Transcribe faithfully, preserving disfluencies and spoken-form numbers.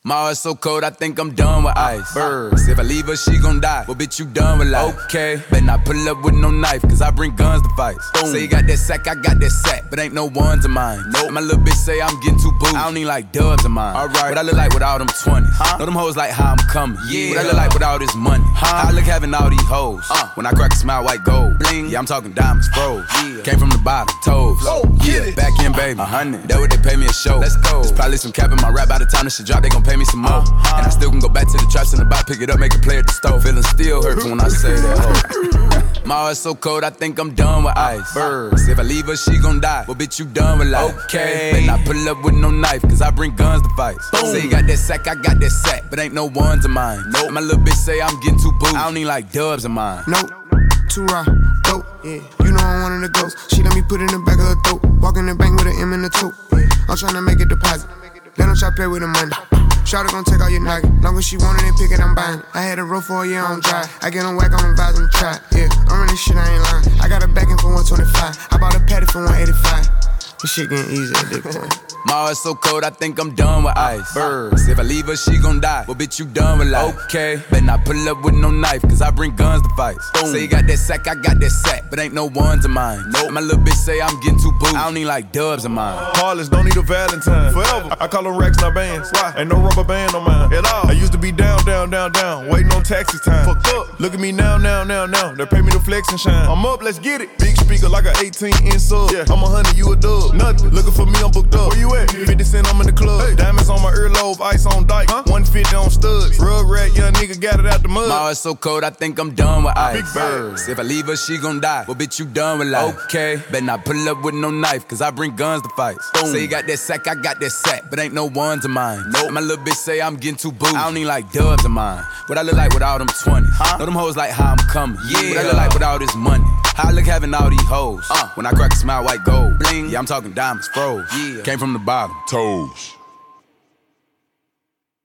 My heart's so cold, I think I'm done with ice. Birds, if I leave her, she gon' die. Well, bitch, you done with life. Okay, better not pull up with no knife, cause I bring guns to fight. Say you got that sack, I got that sack, but ain't no ones of mine. Nope. My little bitch say I'm getting too booed. I don't need like dubs of mine. Alright, what I look like with all them twenties. Huh? Know them hoes like how I'm coming. Yeah. What I look like with all this money. Huh? How I look having all these hoes. Uh. When I crack a smile, white gold. Bling. Yeah, I'm talking diamonds, froze. Yeah. Came from the bottom, toes. Oh, yeah, back in, baby. A hundred. That what they pay me a show. Let's go. There's probably some cap in my rap by the time this shit drop, they gon' pay me some more. Uh-huh. And I still can go back to the traps in the back, pick it up, make a play at the stove. Feeling still hurts when I say that. Oh. My heart's so cold, I think I'm done with ice. Birds, if I leave her, she gon' die. Well, bitch, you done with life. Okay, better not pull up with no knife, cause I bring guns to fight. Boom. Say you got that sack, I got that sack, but ain't no ones of mine. Nope. My little bitch say I'm getting too booed. I don't need like dubs of mine. Nope. Too raw, dope, yeah. You know I'm one of the ghosts. She let me put in the back of her throat. Walk in the bank with an M in the tote. Yeah. I'm tryna make a deposit. They don't try to play with the money. Shawty gon' take all your noggin. Long as she want it and pick it, I'm buying. I had a roll for a year on dry. I get on whack, I'm advising the try. Yeah, I'm running shit, I ain't lying. I got a backing for one twenty-five. I bought a patty for one eighty-five. This shit getting easy at this point. My heart's so cold, I think I'm done with ice. Birds, if I leave her, she gon' die. Well, bitch, you done with life. Okay, better not pull up with no knife, cause I bring guns to fight. Boom. Say you got that sack, I got that sack, but ain't no ones of mine. Nope. My little bitch say I'm getting too booed. I don't need like dubs of mine. Heartless, don't need a Valentine. Forever, I call them racks, not bands. Why? Ain't no rubber band on mine at all. I used to be down, down, down, down, waiting on taxi time. Fucked up. Look at me now, now, now, now. They pay me to flex and shine. I'm up, let's get it. Big speaker like an eighteen inch sub. Yeah. I'm a hundred, you a dub. Nothing. Looking for me, I'm booked up. Where you at? fifty cent, I'm in the club. Hey. Diamonds on my earlobe, ice on dyke. Huh? one fifty on studs. Rug rat, young nigga got it out the mud. My heart's so cold, I think I'm done with ice. Big birds, if I leave her, she gon' die. Well, bitch, you done with life. Okay, better not pull up with no knife, cause I bring guns to fight. Boom. Say you got that sack, I got that sack, but ain't no ones of mine. Nope. My little bitch say I'm getting too booed. I don't need like dubs of mine. What I look like with all them twenties. Huh? Know them hoes like how I'm coming. Yeah. What I look like with all this money. How I look having all these hoes. Uh. When I crack a smile, white gold. Bling. Yeah, I'm talking diamonds, froze. Yeah. Came from the bottom, toes.